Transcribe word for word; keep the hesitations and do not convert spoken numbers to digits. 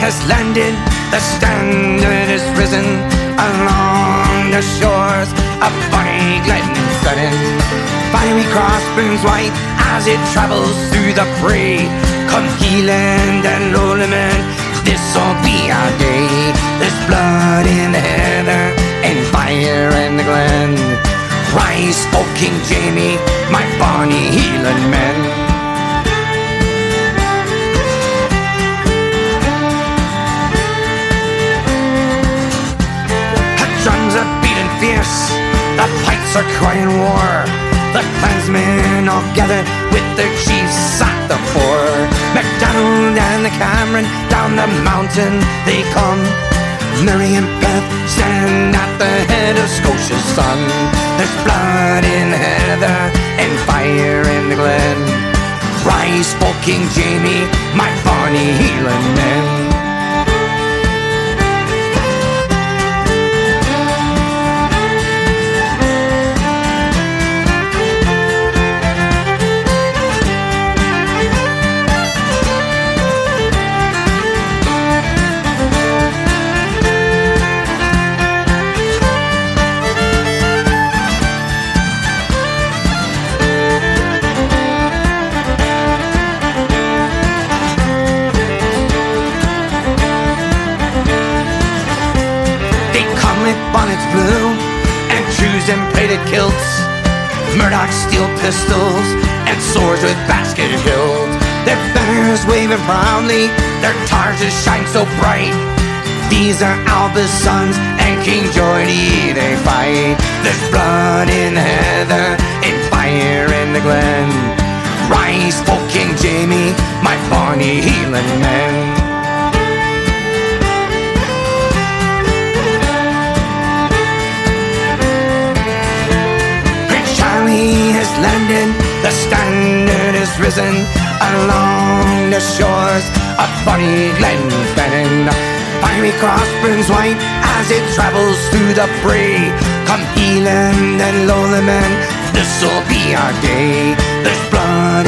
has landed, the standard is risen along the shores of Bonnie Glen Fennin. Fiery cross burns white as it travels through the fray. Come Heeland and Lowliman, this'll be our day. There's blood in the heather and fire in the glen. Rise, O King Jamie, my bonny Heeland men. The drums are beating fierce, the pipes are crying war. The clansmen all gather with their chiefs at the fore. MacDonald and the Cameron down the mountain they come. Murray and Beth stand at the head of Scotia's sun. There's blood in the heather and fire in the glen. Rise, O King Jamie, my bonny Heeland men. Bonnets blue and trews and braided kilts, Murdoch steel pistols and swords with basket hilts. Their banners waving proudly, their targes shine so bright. These are Alba's sons and King Geordie they fight. There's blood in the heather and fire in the glen. Rise, O King Jamie, my bonny Heeland men. He has landed, the standard is risen along the shores of Bonnie Glen Fennin. Fiery cross burns white as it travels through the fray. Come Heeland and Lowliman, this'll be our day. There's blood